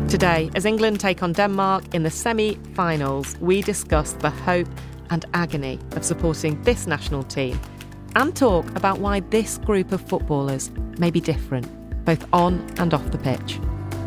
Today, as England take on Denmark in the semi-finals, we discuss the hope and agony of supporting this national team and talk about why this group of footballers may be different, both on and off the pitch.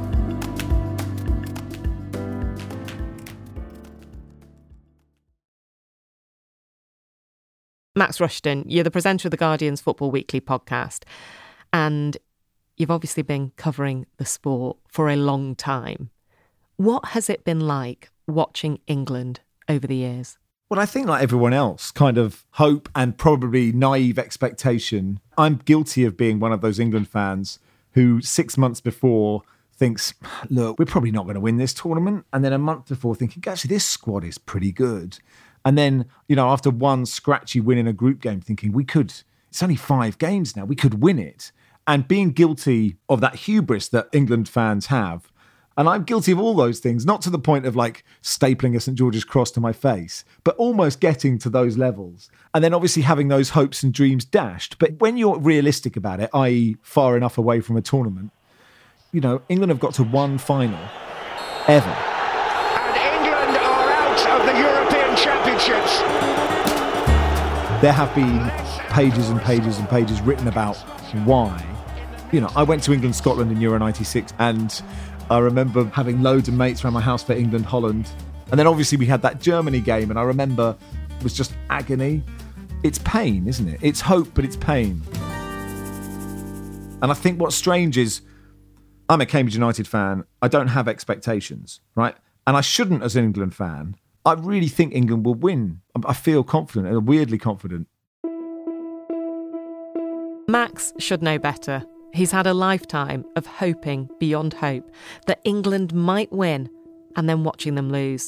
Max Rushton, you're the presenter of The Guardian's Football Weekly podcast, and you've obviously been covering the sport for a long time. What has it been like watching England over the years? Well, I think like everyone else, kind of hope and probably naive expectation. I'm guilty of being one of those England fans who 6 months before thinks, look, we're probably not going to win this tournament. And then a month before thinking, actually, this squad is pretty good. And then, after one scratchy win in a group game, thinking it's only 5 games now, we could win it. And being guilty of that hubris that England fans have. And I'm guilty of all those things, not to the point of like stapling a St George's cross to my face, but almost getting to those levels. And then obviously having those hopes and dreams dashed. But when you're realistic about it, i.e. far enough away from a tournament, England have got to one final ever. And England are out of the European Championships. There have been pages and pages and pages written about why. I went to England-Scotland in Euro 96 and I remember having loads of mates around my house for England-Holland. And then obviously we had that Germany game and I remember it was just agony. It's pain, isn't it? It's hope, but it's pain. And I think what's strange is I'm a Cambridge United fan. I don't have expectations, right? And I shouldn't as an England fan. I really think England will win. I feel confident and weirdly confident. Max should know better. He's had a lifetime of hoping beyond hope that England might win and then watching them lose.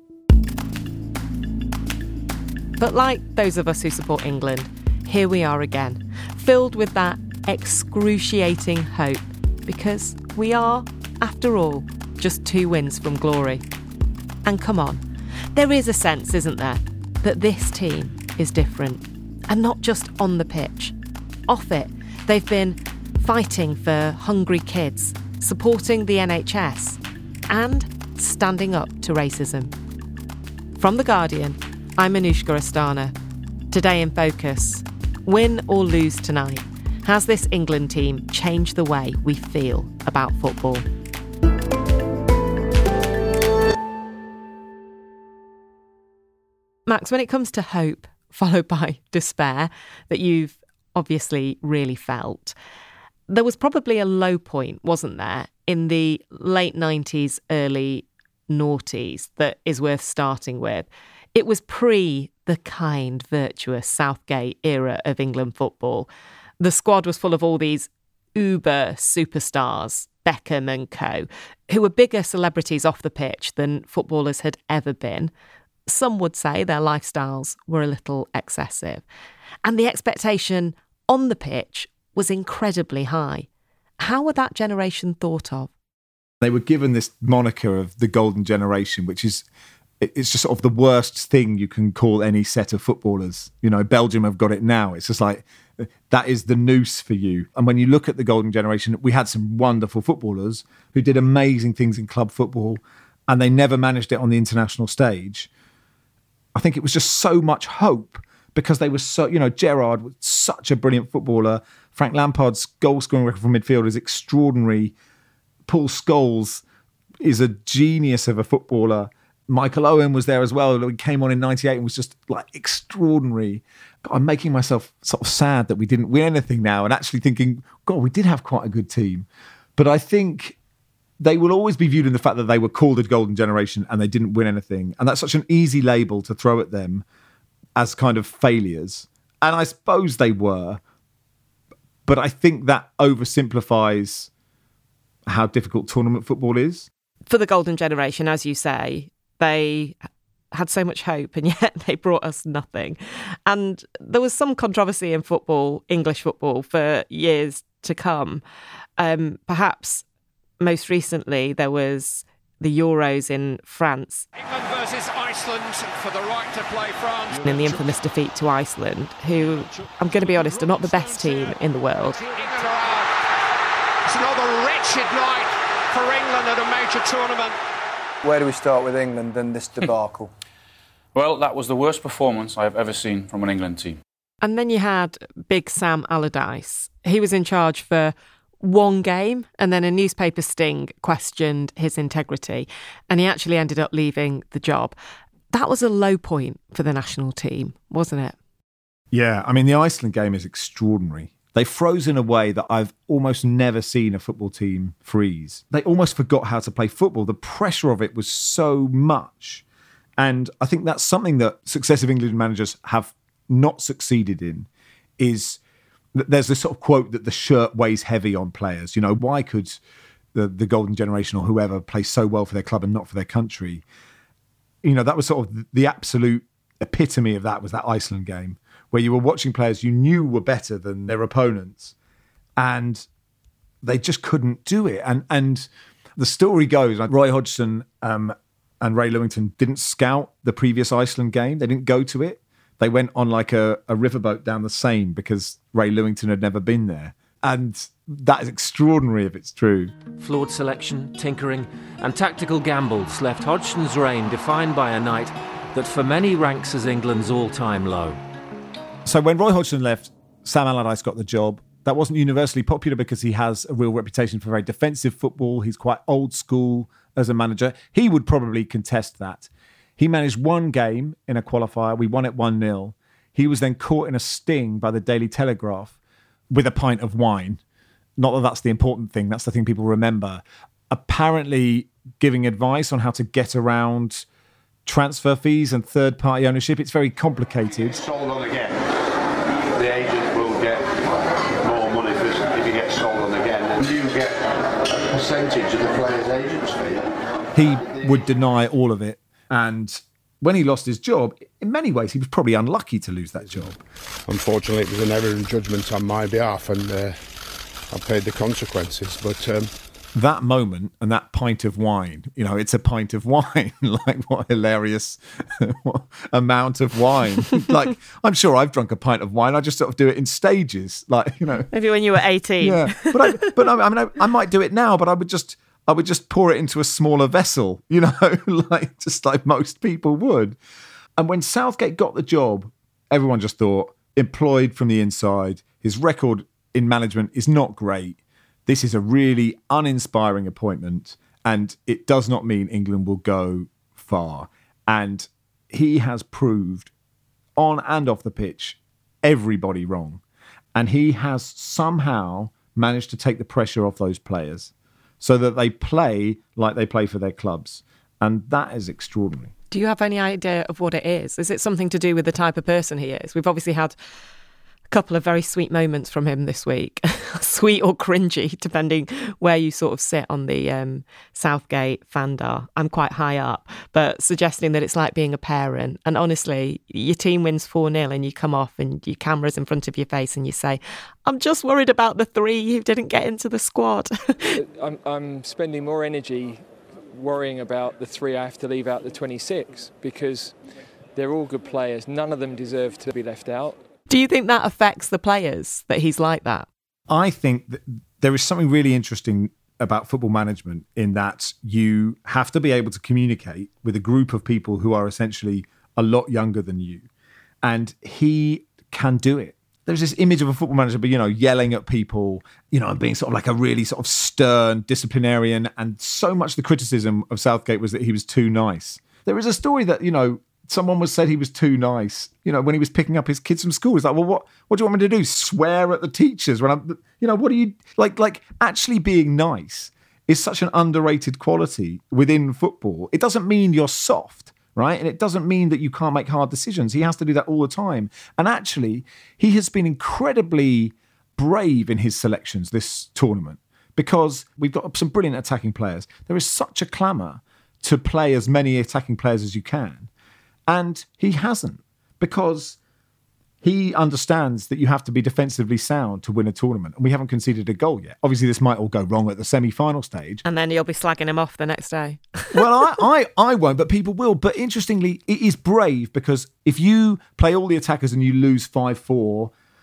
But like those of us who support England, here we are again, filled with that excruciating hope, because we are, after all, just 2 wins from glory. And come on, there is a sense, isn't there, that this team is different. And not just on the pitch. Off it, they've been fighting for hungry kids, supporting the NHS, and standing up to racism. From The Guardian, I'm Anushka Astana. Today in Focus, win or lose tonight, has this England team changed the way we feel about football? Max, when it comes to hope, followed by despair, that you've obviously really felt, there was probably a low point, wasn't there, in the late 90s, early noughties that is worth starting with. It was pre the kind, virtuous Southgate era of England football. The squad was full of all these uber superstars, Beckham and co, who were bigger celebrities off the pitch than footballers had ever been. Some would say their lifestyles were a little excessive. And the expectation on the pitch was incredibly high. How were that generation thought of? They were given this moniker of the golden generation, which is, it's just sort of the worst thing you can call any set of footballers. Belgium have got it now. It's just like, that is the noose for you. And when you look at the golden generation, we had some wonderful footballers who did amazing things in club football, and they never managed it on the international stage. I think it was just so much hope because they were so, Gerrard was such a brilliant footballer. Frank Lampard's goal-scoring record from midfield is extraordinary. Paul Scholes is a genius of a footballer. Michael Owen was there as well. He came on in 98 and was just like extraordinary. I'm making myself sort of sad that we didn't win anything now and actually thinking, God, we did have quite a good team. But I think they will always be viewed in the fact that they were called a golden generation and they didn't win anything. And that's such an easy label to throw at them as kind of failures. And I suppose they were. But I think that oversimplifies how difficult tournament football is. For the golden generation, as you say, they had so much hope and yet they brought us nothing. And there was some controversy in football, English football, for years to come. Perhaps most recently there was the Euros in France. England versus Iceland for the right to play France. In the infamous defeat to Iceland, who, I'm going to be honest, are not the best team in the world. It's another wretched night for England at a major tournament. Where do we start with England and this debacle? Well, that was the worst performance I've ever seen from an England team. And then you had Big Sam Allardyce. He was in charge for one game, and then a newspaper sting questioned his integrity, and he actually ended up leaving the job. That was a low point for the national team, wasn't it? Yeah, I mean, the Iceland game is extraordinary. They froze in a way that I've almost never seen a football team freeze. They almost forgot how to play football. The pressure of it was so much. And I think that's something that successive England managers have not succeeded in, is that there's this sort of quote that the shirt weighs heavy on players. You know, why could the golden generation or whoever play so well for their club and not for their country? You know, that was sort of the absolute epitome of that, was that Iceland game, where you were watching players you knew were better than their opponents, and they just couldn't do it. And the story goes, like, Roy Hodgson and Ray Lewington didn't scout the previous Iceland game. They didn't go to it. They went on like a riverboat down the Seine because Ray Lewington had never been there. And that is extraordinary if it's true. Flawed selection, tinkering and tactical gambles left Hodgson's reign defined by a night that for many ranks as England's all-time low. So when Roy Hodgson left, Sam Allardyce got the job. That wasn't universally popular because he has a real reputation for very defensive football. He's quite old school as a manager. He would probably contest that. He managed one game in a qualifier. We won it 1-0. He was then caught in a sting by the Daily Telegraph with a pint of wine. Not that that's the important thing. That's the thing people remember. Apparently giving advice on how to get around transfer fees and third-party ownership. It's very complicated. Sold on again, the agent will get more money if he gets sold on again. And you get a percentage of the player's agent's fee. He would deny all of it. And when he lost his job, in many ways, he was probably unlucky to lose that job. Unfortunately, it was an error in judgment on my behalf, and I paid the consequences. But that moment and that pint of wine, you know, it's a pint of wine. Like, what a hilarious amount of wine. Like, I'm sure I've drunk a pint of wine. I just sort of do it in stages, like, you know. Maybe when you were 18. Yeah, I might do it now, but I would just pour it into a smaller vessel, you know, like just like most people would. And when Southgate got the job, everyone just thought, employed from the inside, his record in management is not great. This is a really uninspiring appointment, and it does not mean England will go far. And he has proved, on and off the pitch, everybody wrong. And he has somehow managed to take the pressure off those players so that they play like they play for their clubs. And that is extraordinary. Do you have any idea of what it is? Is it something to do with the type of person he is? We've obviously had a couple of very sweet moments from him this week. Sweet or cringy, depending where you sort of sit on the Southgate fandar. I'm quite high up, but suggesting that it's like being a parent. And honestly, your team wins 4-0 and you come off and your camera's in front of your face and you say, I'm just worried about the 3 who didn't get into the squad. I'm spending more energy worrying about the 3 I have to leave out the 26 because they're all good players. None of them deserve to be left out. Do you think that affects the players, that he's like that? I think that there is something really interesting about football management in that you have to be able to communicate with a group of people who are essentially a lot younger than you. And he can do it. There's this image of a football manager, but, you know, yelling at people, you know, and being sort of like a really sort of stern disciplinarian. And so much the criticism of Southgate was that he was too nice. There is a story that, you know, someone was said he was too nice, you know, when he was picking up his kids from school. He's like, well, what do you want me to do? Swear at the teachers when I'm, you know, what do you like actually being nice is such an underrated quality within football. It doesn't mean you're soft, right? And it doesn't mean that you can't make hard decisions. He has to do that all the time. And actually, he has been incredibly brave in his selections this tournament because we've got some brilliant attacking players. There is such a clamour to play as many attacking players as you can. And he hasn't, because he understands that you have to be defensively sound to win a tournament. And we haven't conceded a goal yet. Obviously, this might all go wrong at the semi-final stage. And then you'll be slagging him off the next day. Well, I won't, but people will. But interestingly, it is brave because if you play all the attackers and you lose 5-4,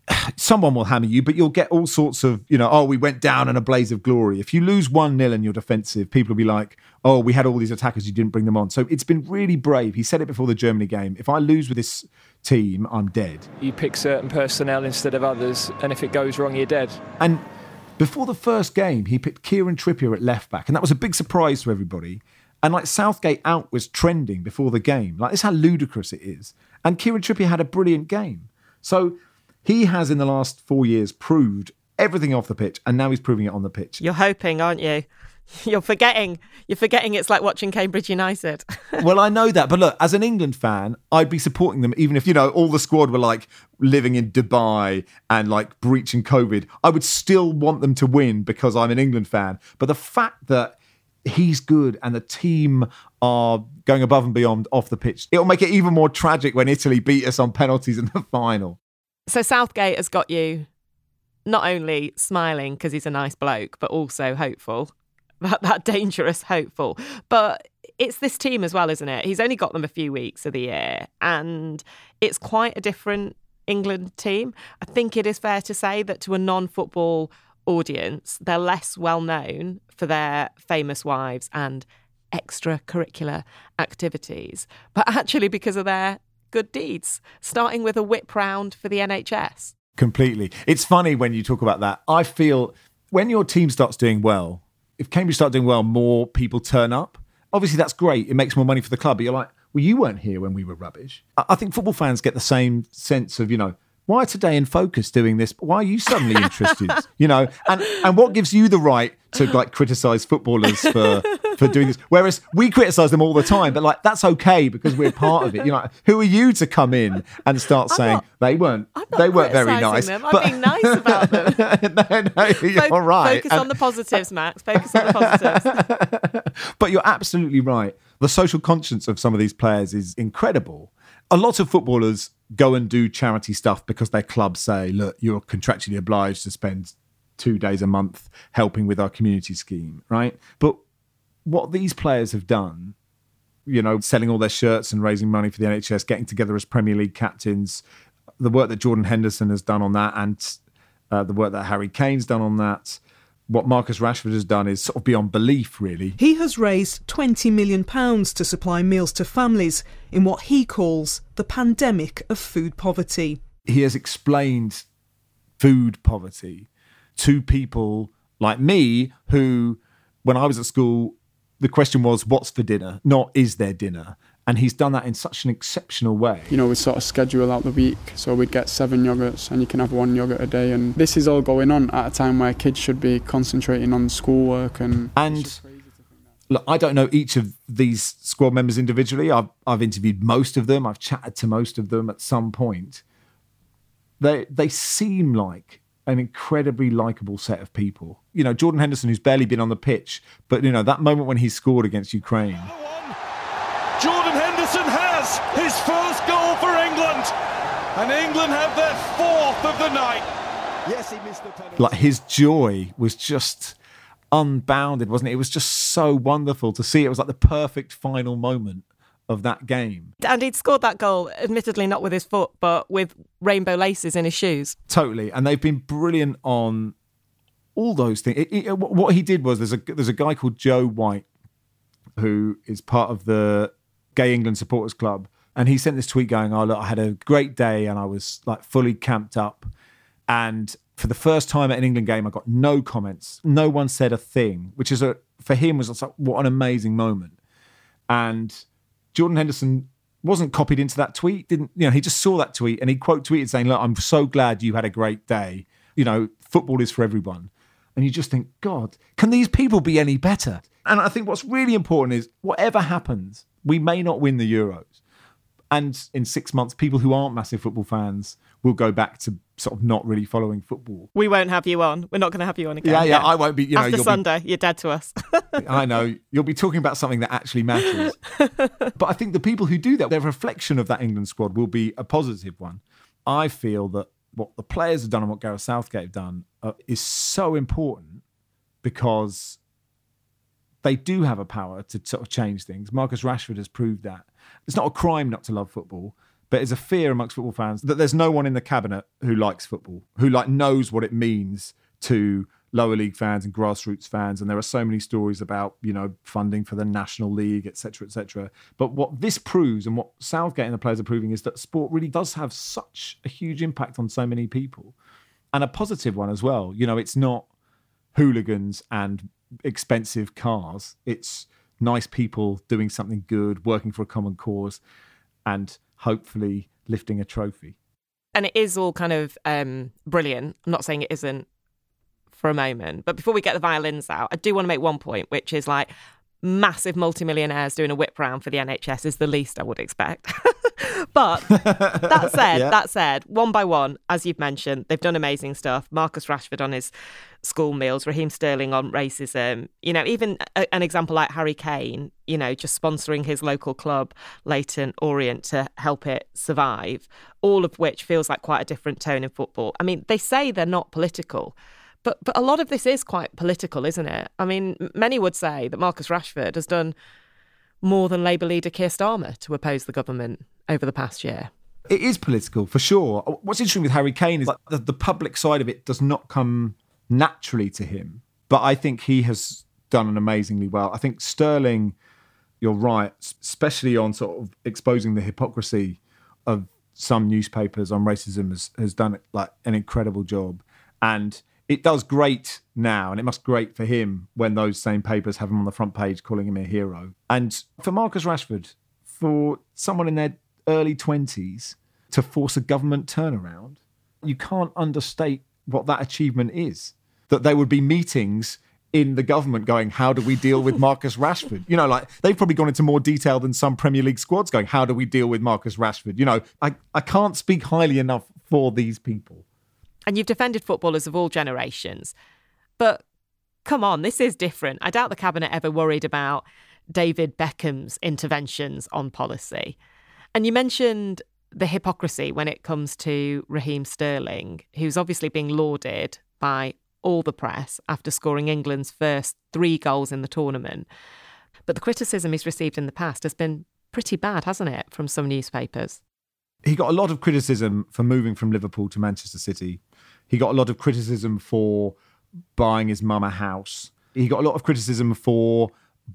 someone will hammer you, but you'll get all sorts of, we went down in a blaze of glory. If you lose 1-0 and you're defensive, people will be like, oh, we had all these attackers, you didn't bring them on. So it's been really brave. He said it before the Germany game. If I lose with this team, I'm dead. You pick certain personnel instead of others, and if it goes wrong, you're dead. And before the first game, he picked Kieran Trippier at left back, and that was a big surprise to everybody. And Southgate out was trending before the game. This is how ludicrous it is. And Kieran Trippier had a brilliant game. So he has, in the last 4 years, proved everything off the pitch, and now he's proving it on the pitch. You're hoping, aren't you? You're forgetting it's like watching Cambridge United. Well, I know that. But look, as an England fan, I'd be supporting them even if, all the squad were living in Dubai and breaching COVID. I would still want them to win because I'm an England fan. But the fact that he's good and the team are going above and beyond off the pitch, it'll make it even more tragic when Italy beat us on penalties in the final. So Southgate has got you not only smiling because he's a nice bloke, but also hopeful. That dangerous hopeful. But it's this team as well, isn't it? He's only got them a few weeks of the year, and it's quite a different England team. I think it is fair to say that to a non-football audience, they're less well known for their famous wives and extracurricular activities, but actually because of their good deeds, starting with a whip round for the NHS. Completely. It's funny when you talk about that. I feel when your team starts doing well, if Cambridge start doing well, more people turn up. Obviously, that's great. It makes more money for the club. But you're like, well, you weren't here when we were rubbish. I think football fans get the same sense of, why are Today in Focus doing this? Why are you suddenly interested? And what gives you the right to criticise footballers for doing this? Whereas we criticise them all the time, but that's okay because we're part of it. Who are you to come in and start saying they weren't very nice? I'm being nice about them. No, you're right. Focus on the positives, Max. Focus on the positives. But you're absolutely right. The social conscience of some of these players is incredible. A lot of footballers go and do charity stuff because their clubs say, look, you're contractually obliged to spend 2 days a month helping with our community scheme, right? But what these players have done, selling all their shirts and raising money for the NHS, getting together as Premier League captains, the work that Jordan Henderson has done on that, and the work that Harry Kane's done on that, what Marcus Rashford has done is sort of beyond belief, really. He has raised £20 million to supply meals to families in what he calls the pandemic of food poverty. He has explained food poverty to people like me who, when I was at school, the question was, what's for dinner? Not, is there dinner? And he's done that in such an exceptional way. We sort of schedule out the week, so we'd get 7 yogurts and you can have 1 yogurt a day. And this is all going on at a time where kids should be concentrating on schoolwork. And look, I don't know each of these squad members individually. I've interviewed most of them. I've chatted to most of them at some point. They seem like an incredibly likeable set of people. Jordan Henderson, who's barely been on the pitch, but that moment when he scored against Ukraine. Jordan Henderson has his first goal for England, and England have their 4th of the night. Yes, he missed the penalty. His joy was just unbounded, wasn't it? It was just so wonderful to see. It was like the perfect final moment of that game. And he'd scored that goal, admittedly not with his foot, but with rainbow laces in his shoes. Totally. And they've been brilliant on all those things. What he did was, there's a guy called Joe White who is part of the Gay England Supporters Club, and he sent this tweet going, oh look, I had a great day and I was fully camped up, and for the first time at an England game I got no comments, no one said a thing, which is for him was what an amazing moment. And Jordan Henderson wasn't copied into that tweet, he just saw that tweet and he quote tweeted saying, look, I'm so glad you had a great day, football is for everyone. And you just think, God, can these people be any better? And I think what's really important is whatever happens, we may not win the Euros. And in 6 months, people who aren't massive football fans will go back to sort of not really following football. We won't have you on. We're not going to have you on again. Yeah, I won't be. After Sunday, you're dead to us. I know. You'll be talking about something that actually matters. But I think the people who do that, their reflection of that England squad will be a positive one. I feel that what the players have done and what Gareth Southgate have done is so important because they do have a power to sort of change things. Marcus Rashford has proved that. It's not a crime not to love football, but there's a fear amongst football fans that there's no one in the cabinet who likes football, who knows what it means to lower league fans and grassroots fans. And there are so many stories about, funding for the National League, et cetera, But what this proves, and what Southgate and the players are proving, is that sport really does have such a huge impact on so many people, and a positive one as well. It's not hooligans and expensive cars. It's nice people doing something good, working for a common cause, and hopefully lifting a trophy. And it is all kind of brilliant. I'm not saying it isn't for a moment. But before we get the violins out, I do want to make one point, which is massive multimillionaires doing a whip round for the NHS is the least I would expect. But that said, one by one, as you've mentioned, they've done amazing stuff. Marcus Rashford on his school meals, Raheem Sterling on racism, even an example like Harry Kane, just sponsoring his local club, Leyton Orient, to help it survive, all of which feels like quite a different tone in football. I mean, they say they're not political, but a lot of this is quite political, isn't it? I mean, many would say that Marcus Rashford has done more than Labour leader Keir Starmer to oppose the government over the past year. It is political, for sure. What's interesting with Harry Kane is the public side of it does not come naturally to him. But I think he has done an amazingly well. I think Sterling, you're right, especially on sort of exposing the hypocrisy of some newspapers on racism, has done an incredible job. And it does great now, and it must great for him when those same papers have him on the front page calling him a hero. And for Marcus Rashford, for someone in their early 20s to force a government turnaround, you can't understate what that achievement is. That there would be meetings in the government going, how do we deal with Marcus Rashford? They've probably gone into more detail than some Premier League squads going, how do we deal with Marcus Rashford? I can't speak highly enough for these people. And you've defended footballers of all generations. But come on, this is different. I doubt the Cabinet ever worried about David Beckham's interventions on policy. And you mentioned the hypocrisy when it comes to Raheem Sterling, who's obviously being lauded by all the press after scoring England's first 3 goals in the tournament. But the criticism he's received in the past has been pretty bad, hasn't it, from some newspapers? He got a lot of criticism for moving from Liverpool to Manchester City. He got a lot of criticism for buying his mum a house. He got a lot of criticism for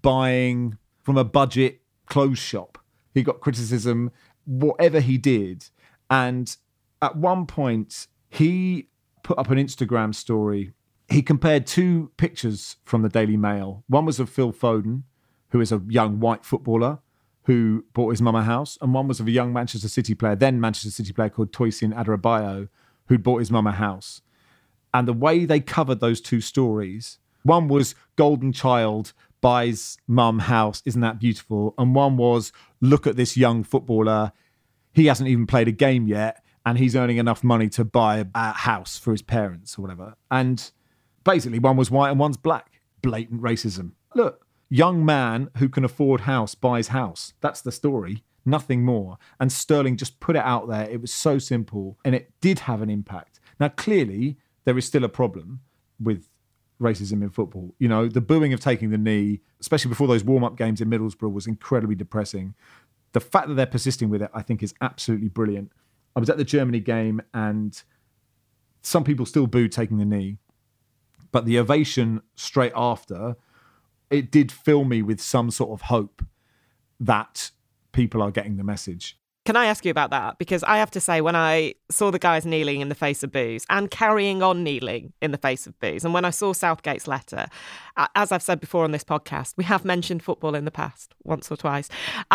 buying from a budget clothes shop. He got criticism, whatever he did. And at one point, he put up an Instagram story. He compared 2 pictures from the Daily Mail. One was of Phil Foden, who is a young white footballer who bought his mum a house, and one was of a young Manchester City player, then Manchester City player called Tosin Adarabioyo, who'd bought his mum a house. And the way they covered those 2 stories, one was golden child buys mum house, isn't that beautiful? And one was, look at this young footballer, he hasn't even played a game yet, and he's earning enough money to buy a house for his parents or whatever. And basically one was white and one's black. Blatant racism. Look, young man who can afford house buys house. That's the story. Nothing more. And Sterling just put it out there. It was so simple, and it did have an impact. Now, clearly, there is still a problem with racism in football. The booing of taking the knee, especially before those warm-up games in Middlesbrough, was incredibly depressing. The fact that they're persisting with it, I think, is absolutely brilliant. I was at the Germany game, and some people still booed taking the knee. But the ovation straight after, it did fill me with some sort of hope that people are getting the message. Can I ask you about that? Because I have to say, when I saw the guys kneeling in the face of boos and carrying on kneeling in the face of boos, and when I saw Southgate's letter, as I've said before on this podcast, we have mentioned football in the past once or twice.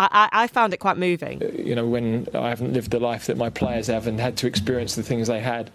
I found it quite moving. When I haven't lived the life that my players have and had to experience the things they had.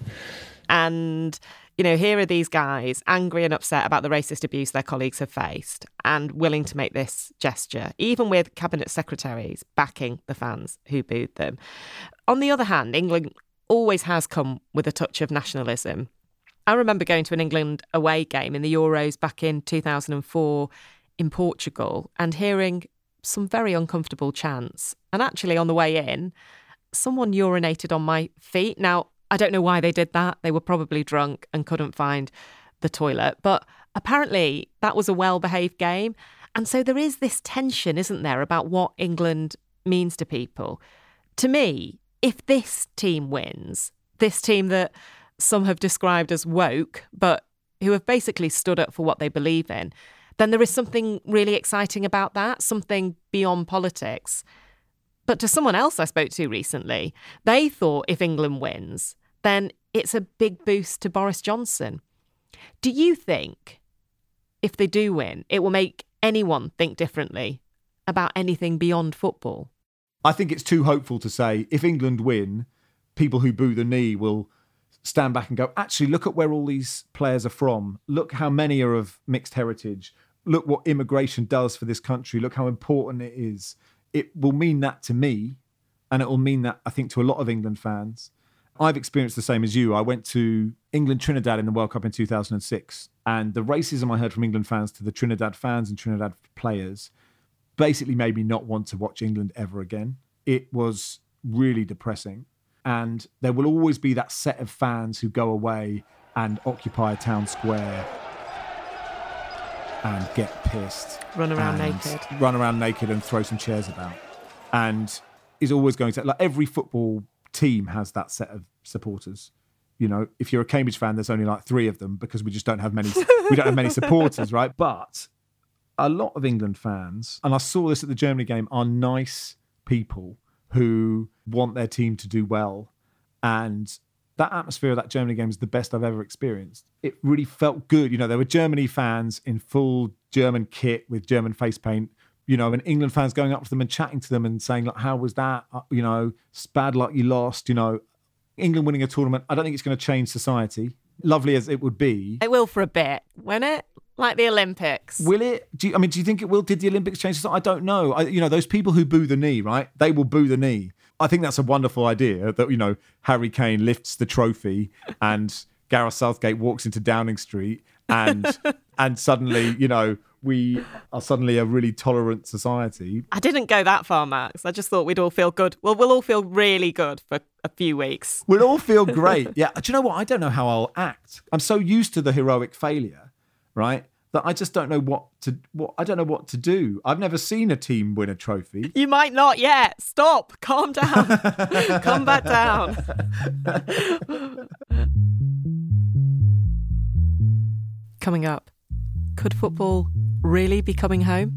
And here are these guys angry and upset about the racist abuse their colleagues have faced and willing to make this gesture, even with cabinet secretaries backing the fans who booed them. On the other hand, England always has come with a touch of nationalism. I remember going to an England away game in the Euros back in 2004 in Portugal and hearing some very uncomfortable chants. And actually, on the way in, someone urinated on my feet. Now, I don't know why they did that. They were probably drunk and couldn't find the toilet. But apparently that was a well-behaved game. And so there is this tension, isn't there, about what England means to people. To me, if this team wins, this team that some have described as woke, but who have basically stood up for what they believe in, then there is something really exciting about that, something beyond politics. But to someone else I spoke to recently, they thought if England wins, then it's a big boost to Boris Johnson. Do you think if they do win, it will make anyone think differently about anything beyond football? I think it's too hopeful to say if England win, people who boo the knee will stand back and go, actually, look at where all these players are from. Look how many are of mixed heritage. Look what immigration does for this country. Look how important it is. It will mean that to me, and it will mean that, I think, to a lot of England fans. I've experienced the same as you. I went to England-Trinidad in the World Cup in 2006, and the racism I heard from England fans to the Trinidad fans and Trinidad players basically made me not want to watch England ever again. It was really depressing. And there will always be that set of fans who go away and occupy a town square and get pissed. Run around naked and throw some chairs about. And is always going to... Like, every football team has that set of supporters. You know, if you're a Cambridge fan, there's only like 3 of them because we just don't have many... we don't have many supporters, right? But a lot of England fans, and I saw this at the Germany game, are nice people who want their team to do well. And that atmosphere of that Germany game is the best I've ever experienced. It really felt good. You know, there were Germany fans in full German kit with German face paint, you know, and England fans going up to them and chatting to them and saying, like, how was that? You know, it's bad luck you lost. You know, England winning a tournament, I don't think it's going to change society. Lovely as it would be. It will for a bit, won't it? Like the Olympics. Will it? Do you think it will? Did the Olympics change society? I don't know. You know, those people who boo the knee, right? They will boo the knee. I think that's a wonderful idea that, you know, Harry Kane lifts the trophy and Gareth Southgate walks into Downing Street and suddenly, you know, we are suddenly a really tolerant society. I didn't go that far, Max. I just thought we'd all feel good. Well, we'll all feel really good for a few weeks. We'll all feel great. Yeah. Do you know what? I don't know how I'll act. I'm so used to the heroic failure, right? That I just don't know what to do. I've never seen a team win a trophy. You might not yet. Stop. Calm down. Calm back down. Coming up, could football really be coming home?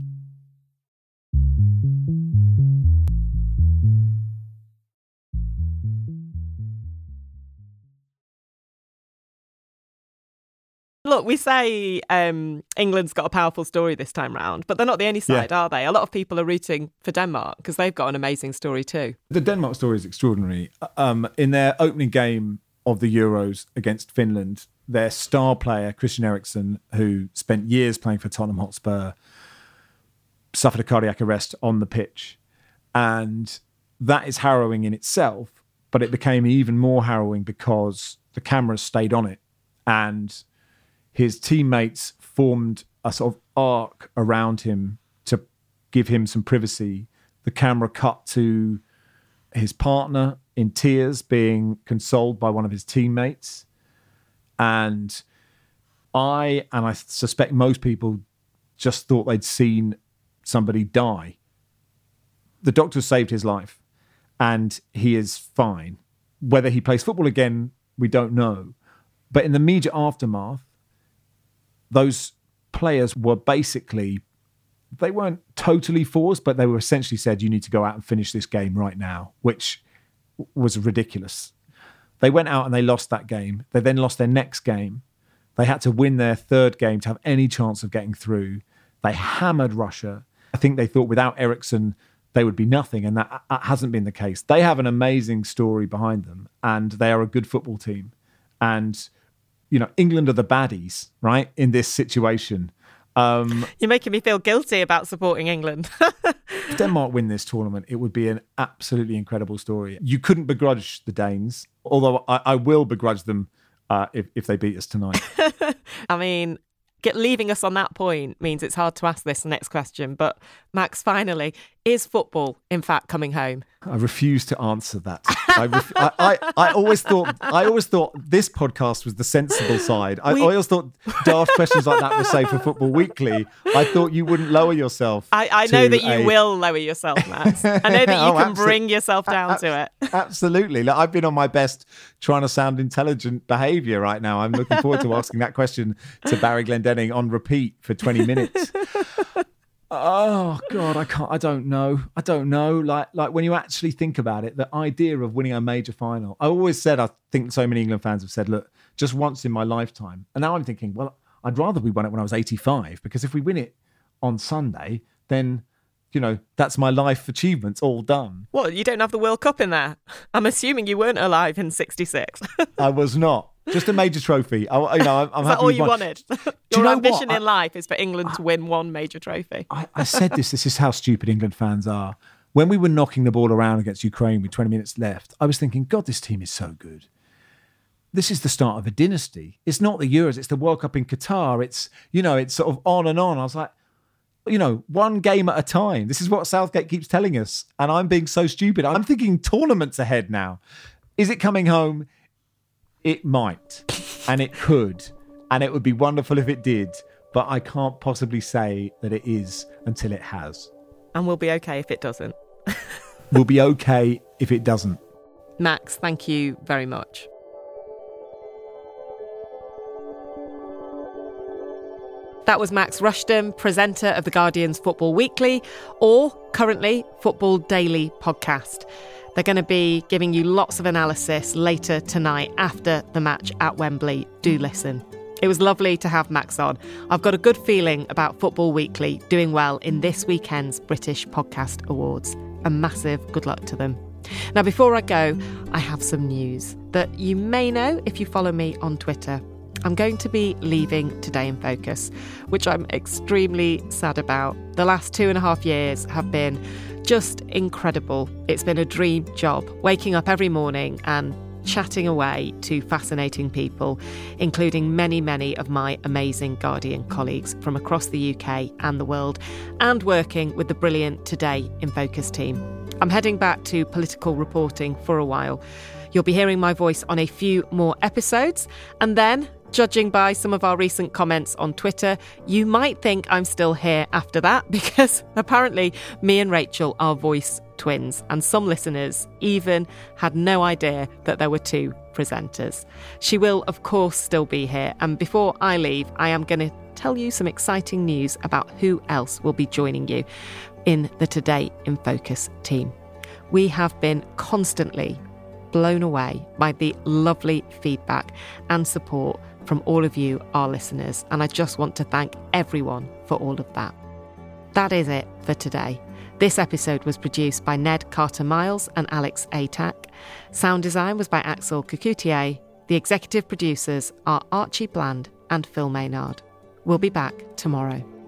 Look, we say England's got a powerful story this time round, but they're not the only side, are they? A lot of people are rooting for Denmark because they've got an amazing story too. The Denmark story is extraordinary. In their opening game of the Euros against Finland, their star player, Christian Eriksen, who spent years playing for Tottenham Hotspur, suffered a cardiac arrest on the pitch. And that is harrowing in itself, but it became even more harrowing because the cameras stayed on it and his teammates formed a sort of arc around him to give him some privacy. The camera cut to his partner in tears being consoled by one of his teammates. And I suspect most people just thought they'd seen somebody die. The doctor saved his life and he is fine. Whether he plays football again, we don't know. But in the immediate aftermath, those players were basically, they weren't totally forced, but they were essentially said, you need to go out and finish this game right now, which was ridiculous. They went out and they lost that game. They then lost their next game. They had to win their third game to have any chance of getting through. They hammered Russia. I think they thought without Eriksen, they would be nothing, and that hasn't been the case. They have an amazing story behind them, and they are a good football team. And you know, England are the baddies, right, in this situation. You're making me feel guilty about supporting England. If Denmark win this tournament, it would be an absolutely incredible story. You couldn't begrudge the Danes, although I will begrudge them if they beat us tonight. I mean, leaving us on that point means it's hard to ask this next question. But Max, finally, Is football, in fact, coming home? I refuse to answer that. I always thought this podcast was the sensible side. I always thought daft questions like that were safe for Football Weekly. I thought you wouldn't lower yourself. I know that you will lower yourself, Max. I know that you can bring yourself down to it. Absolutely. Like, I've been on my best trying to sound intelligent behaviour right now. I'm looking forward to asking that question to Barry Glendenning on repeat for 20 minutes. Oh God, I don't know. Like when you actually think about it, the idea of winning a major final. I always said, I think so many England fans have said, look, just once in my lifetime. And now I'm thinking, well, I'd rather we won it when I was 85, because if we win it on Sunday, then, you know, that's my life achievements all done. Well, you don't have the World Cup in there. I'm assuming you weren't alive in '66. I was not. Just a major trophy. I'm is happy that all with you one. wanted? Your ambition in life is for England to win one major trophy. I said this is how stupid England fans are. When we were knocking the ball around against Ukraine with 20 minutes left, I was thinking, God, this team is so good. This is the start of a dynasty. It's not the Euros, it's the World Cup in Qatar. It's, you know, it's sort of on and on. I was like, you know, one game at a time. This is what Southgate keeps telling us. And I'm being so stupid. I'm thinking tournaments ahead now. Is it coming home? It might, and it could, and it would be wonderful if it did, but I can't possibly say that it is until it has. And we'll be okay if it doesn't. We'll be okay if it doesn't. Max, thank you very much. That was Max Rushton, presenter of The Guardian's Football Weekly, or currently Football Daily podcast. They're going to be giving you lots of analysis later tonight after the match at Wembley. Do listen. It was lovely to have Max on. I've got a good feeling about Football Weekly doing well in this weekend's British Podcast Awards. A massive good luck to them. Now, before I go, I have some news that you may know if you follow me on Twitter. I'm going to be leaving Today in Focus, which I'm extremely sad about. The last 2.5 years have been just incredible. It's been a dream job, waking up every morning and chatting away to fascinating people, including many, many of my amazing Guardian colleagues from across the UK and the world, and working with the brilliant Today in Focus team. I'm heading back to political reporting for a while. You'll be hearing my voice on a few more episodes, and then, judging by some of our recent comments on Twitter, you might think I'm still here after that, because apparently me and Rachel are voice twins, and some listeners even had no idea that there were two presenters. She will, of course, still be here, and before I leave, I am going to tell you some exciting news about who else will be joining you in the Today in Focus team. We have been constantly blown away by the lovely feedback and support from all of you, our listeners, and I just want to thank everyone for all of that. That is it for today. This episode was produced by Ned Carter-Miles and Alex Atack. Sound design was by Axel Cucoutier. The executive producers are Archie Bland and Phil Maynard. We'll be back tomorrow.